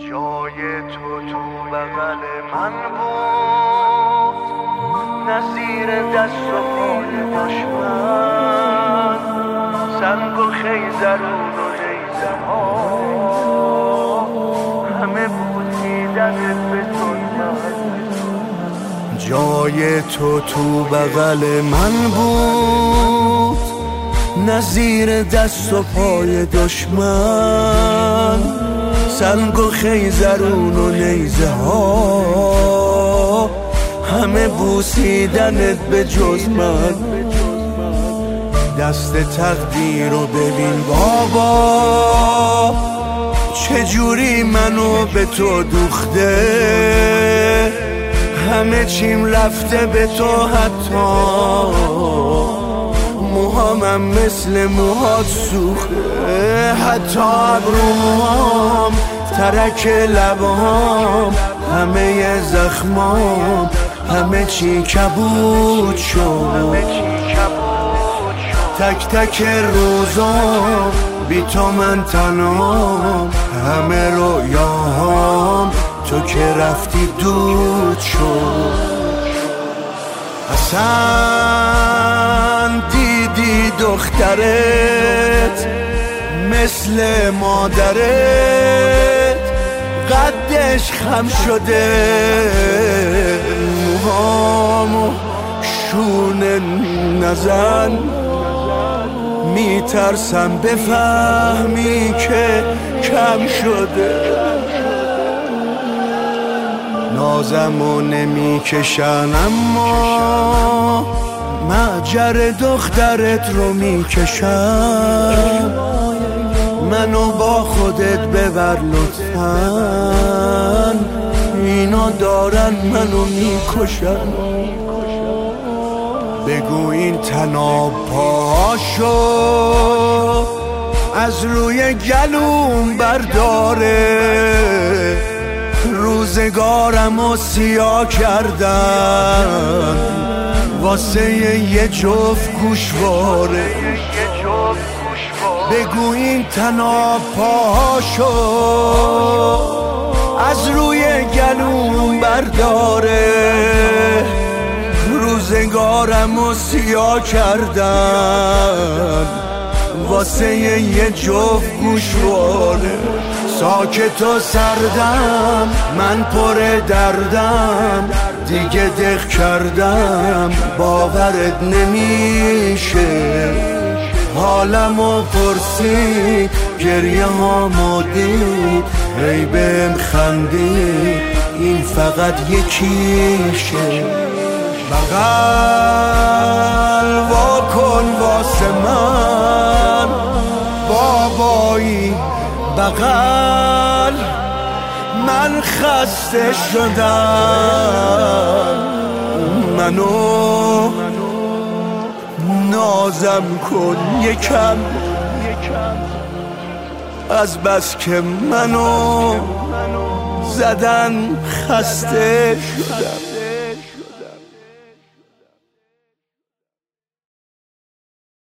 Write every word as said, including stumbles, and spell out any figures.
جای تو تو بغل من بود، نظیر دست و پای دشمن، سنگ و خیزرون و نیزه ها همه بوسیدنت به ظلمت. جای تو تو بغل من بود، نظیر دست و پای دشمن، سنگ و خیزرون و نیزه ها همه بوسیدنت به جز من. دست تقدیر رو ببین بابا، چجوری منو به تو دوخته، همه چیم رفته به تو، حتی موهامم مثل موهات سوخته، حتی ابروام، ترک لبام، همه زخمام، همه چی کبود شد. تک تک روزام بی تو من تنام، همه رویاهام تو که رفتی دود شد. اصلا دیدی دخترت مثل مادرت، قدش خم شده، موهامو شونه نزن، میترسم بفهمی که کم شده. نازمو نمیکشن اما معجر دخترت رو میکشن، منو با خودت ببر لطفاً، اینا دارن منو میکشن. بگو این تناب پاشو از روی گلوم برداره، روزگارمو سیاه کردن واسه یه جفت گوشواره. بگو این تناب پاشو از روی گلوم برداره، روزگارمو سیاه کردن واسه یه جفت گوشواره. ساکت و سردم، من پر دردم، دیگه دق کردم باورت نمیشه. حالمو پرسید، گریه هامو دید، ای بهم خندید، این فقط یکیشه. بغل واکن واسه من بابایی، بغل من خسته شدم، منو نازم کن یکم، از بس که منو زدن خسته شدم.